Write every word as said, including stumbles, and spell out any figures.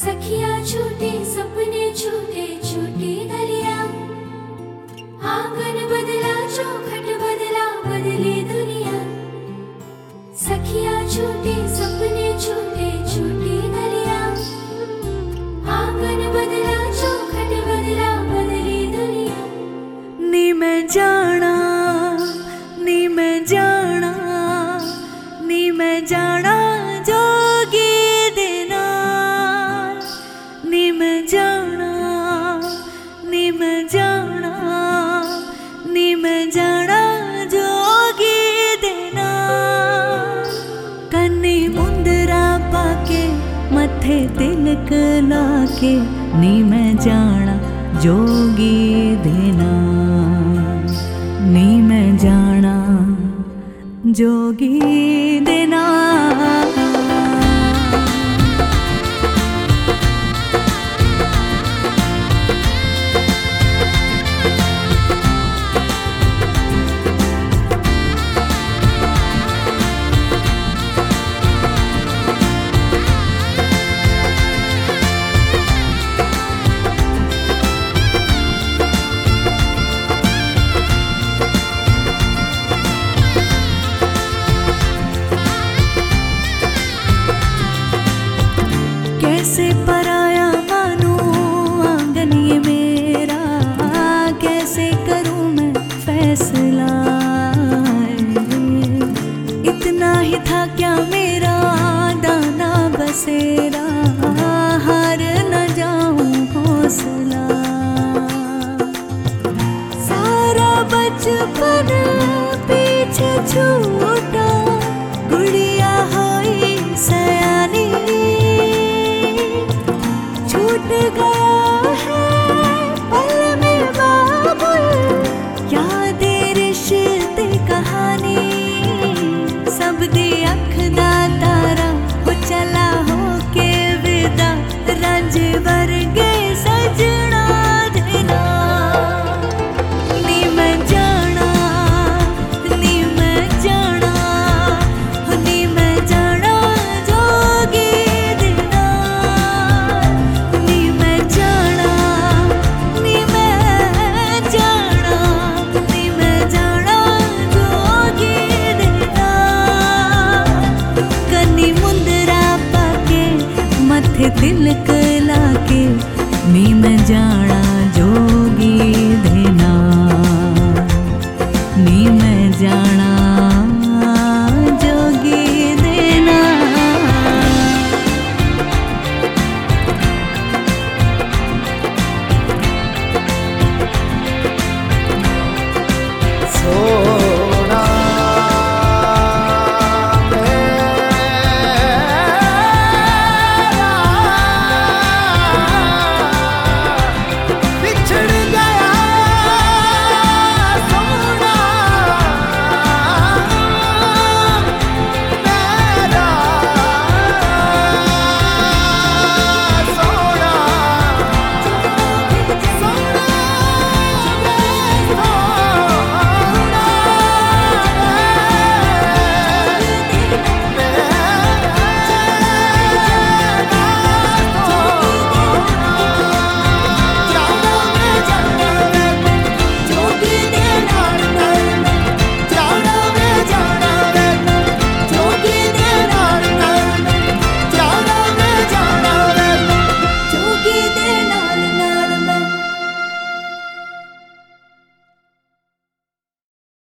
सखियाँ छूटे सपने छूटे छूटी गलियाँ, आंगन बदला चौखट बदला बदली दुनिया। सखियाँ छूटे सपने छूटे छूटी गलियाँ, आंगन बदला चौखट बदला बदली दुनिया। नी मैं जाना नी मैं जाना नी मैं जाना जोगी देना, नी मैं जाना नी मैं जाना नी मैं जाना जोगी देना। कन्नी मुंदरा पाके मथे तिलक लाके, नी मैं जाना जोगी देना, नी मैं जाना जोगी देना। कैसे पराया मानूं आंगन ये मेरा, कैसे करूं मैं फैसला। इतना ही था क्या मेरा दाना बसेरा, हार न जाऊं हौसला। सारा बचपन पीछे छूट